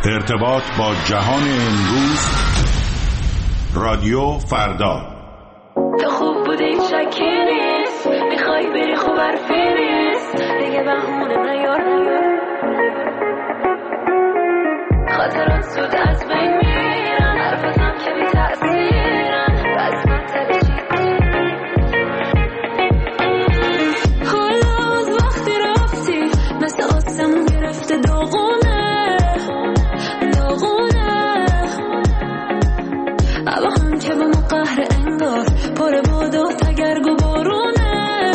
ارتباط با جهان امروز. رادیو فردا. تو خوب بودی شکی نیست، میخوای بری خوب حرفی نیست، دیگه بهونه نیار، خاطرات زود از بین میرن، حرفاتم که بی تأثیرن، بس من تلشی حالا از وقتی رفتی مثل آسمون گرفته داغونه هوا هم که با ما قهر انگار پر باد و تگرگ و بارونه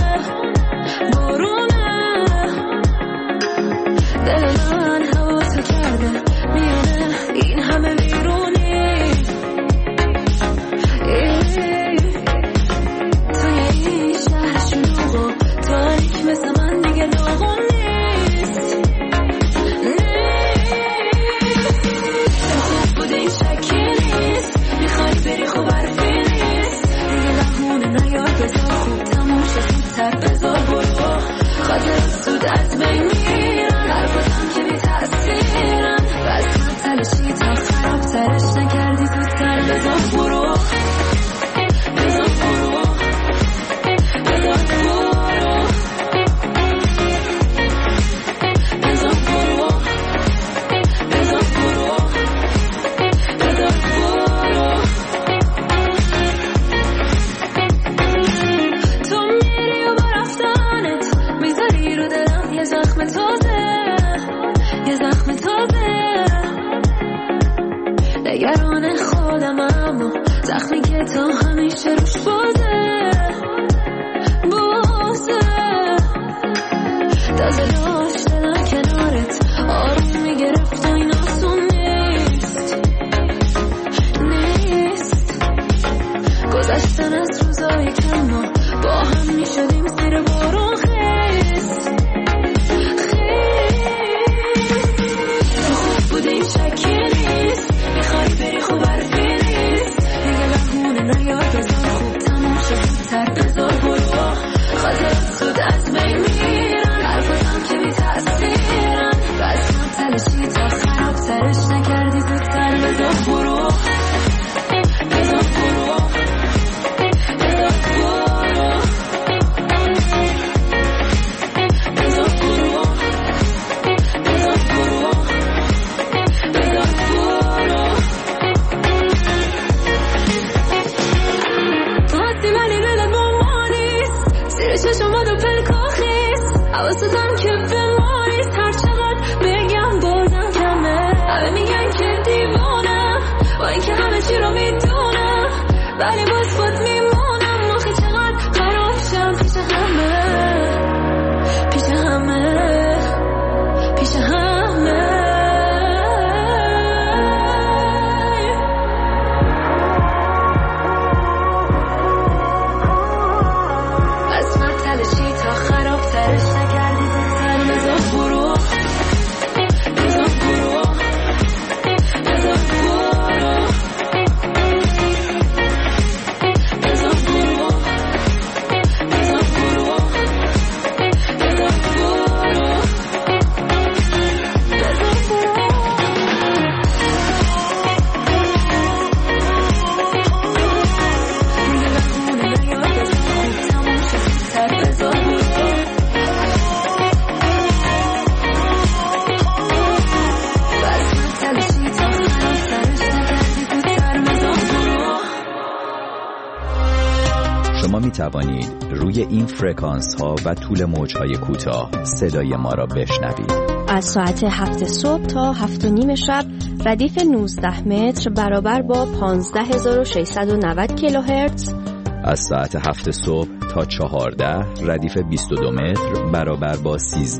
دل من حواسو کرده میونه این همه بیرونی توی این شهر شلوغ و تاریک مثل من دیگه داغون نیست تو خوب بودی شکی نیست، میخوای بری خوب حرفی نیست، دیگه بهونه نیار، بذار خوب تموم شه زودتر، بذار برو، خاطرات زود از بین میرن، حرفاتم که بی تأثیرن، بس من تلشی تا خرابترش نکردی زودتر، بذار برو، بذار برو، بذار برو، بذار برو، بذار برو، بذار برو. تو میری و با رفتنت میذاری رو دلم یه زخم تازه، یه زخم تازه، نگران خودم اما زخمی که تا همیشه روش بازه تازه داشتن کنارت آروم میگرفت و این آسون نیست گذشتن از روزایی که ما با هم میشدیم زیر بارون خیست تو خوب بودی شکی نیست، میخوای بری خوب حرفی نیست، دیگه بهونه نیار، بذار خوب تموم شه زودتر، بذار برو، خاطرات زود از بین میرن، حرفاتم که بی تأثیرن، بس من تلشی تا خرابترش نکردی زودتر، بذار برو، بذار برو، بذار برو، بذار برو، بذار برو، بذار برو. تو هستی ولی دلت با ما نیست، زیر چشمات و پلکاخیست، حواستم که به ما نیست، هر چقدر بگم بازم کمه، همه میگن که دیوانم با اینکه همه چی رو میدونم، ولی باز خود میمونم، آخه چقدر خراب شم پیش همه، پیش همه، پیش همه. بس من تلشی تا خرابترش نکردی زودتر، بذار برو، بذار برو، بذار برو، بذار برو، بذار برو، بذار برو، دیگه بهونه نیار، بذار خوب تموم شه زودتر، بذار برو، بس من تلشی تا خرابترش نکردی زودتر، بذار برو. شما می توانید روی این فرکانس ها و طول موج های کوتاه صدای ما را بشنوید. از ساعت 7 صبح تا 7:30 شب ردیف 19 متر برابر با 15690 کیلوهرتز، از ساعت 7 صبح تا 14 ردیف 22 متر برابر با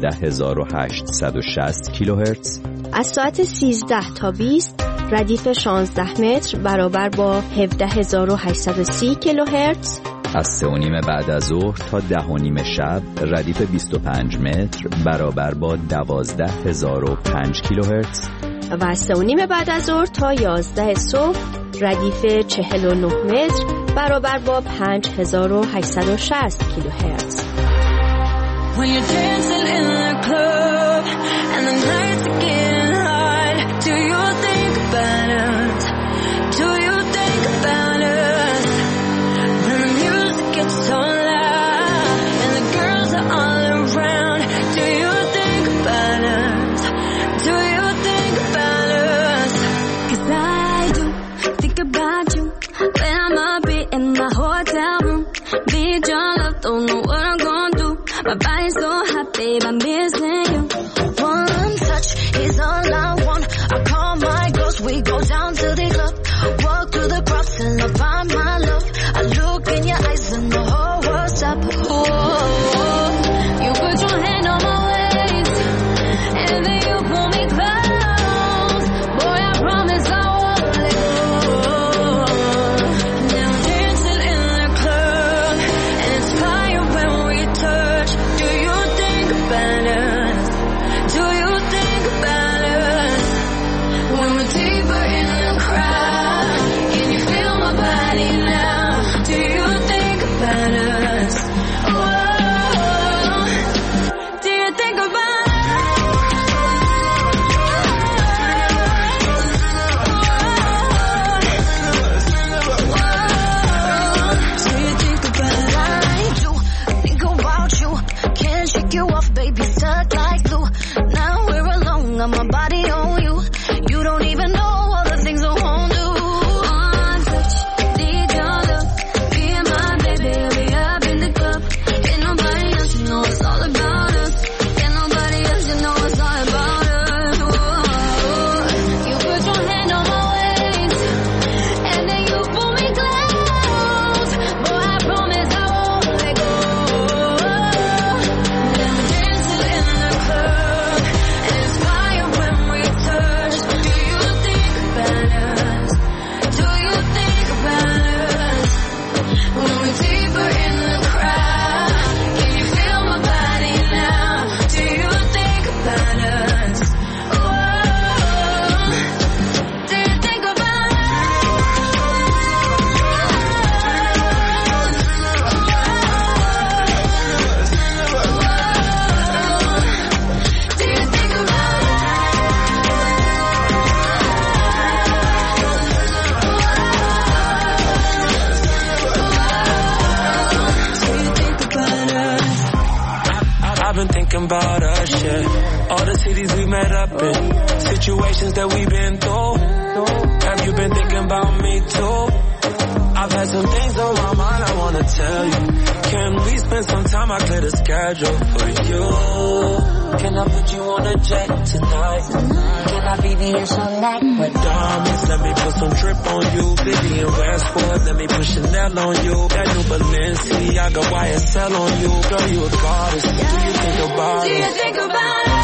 13860 کیلوهرتز، از ساعت 13 تا 20 ردیف 16 متر برابر با 17830 کیلوهرتز، از 3:30 بعد از ظهر تا 10:30 شب ردیف 25 متر برابر با 12005 کیلوهرتز، و از 3:30 بعد از ظهر تا 11 صبح ردیف 49 متر برابر با 5860 کیلوهرتز. When you're dancing in the club and the nights are getting hot, do you got my body on you. You don't even know all the things a home do. One touch, need your love. Being my baby, I'll be up in the club. Ain't nobody else, you know it's all about us. Ain't nobody else, you know it's all about us. Whoa. You put your hand on my waist, and then you pull me close. Boy, I promise I won't let go. Then we dance in the club, and it's fire when we touch. Do you think about us? Do you think about us? When we're deeper in the crowd, can you feel my body now? Do you think about us? Whoa. Do you think about Do you think about I've been thinking about us, yeah. All the cities we met up in, situations that we've been through. Have you been thinking about me too? I've had some things on my mind I wanna tell you. Can we spend some time? I clear the schedule for you. Can I put you on a jet tonight? Can I BBS all night? With diamonds, let me put some drip on you. Vivian Westwood, let me put Chanel on you. That new Balenciaga YSL on you. Girl, you a goddess. Do you think about Do it? you think about us?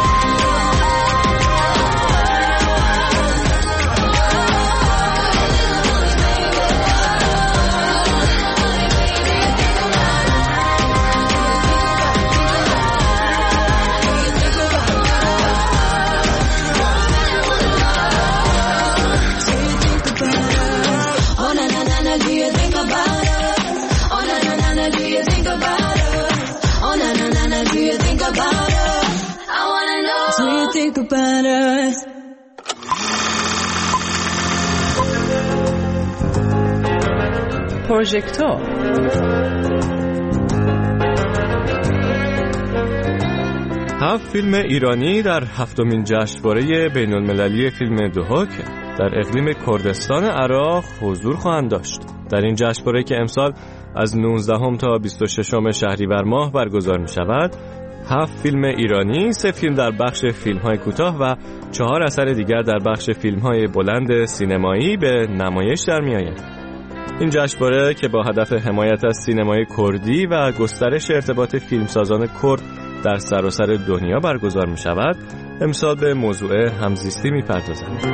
About us. پروژکتور هفت فیلم ایرانی در هفتمین جشنواره بین‌المللی فیلم دهوک در اقلیم کردستان عراق حضور خواهند داشت. در این جشنواره که امسال از 19 تا 26 شهریور ماه برگزار می شود، 7 فیلم ایرانی، 3 فیلم در بخش فیلم‌های کوتاه و 4 اثر دیگر در بخش فیلم‌های بلند سینمایی به نمایش در می‌آید. این جشنواره که با هدف حمایت از سینمای کردی و گسترش ارتباط فیلمسازان کرد در سراسر دنیا برگزار می‌شود، امسال به موضوع همزیستی می‌پردازد.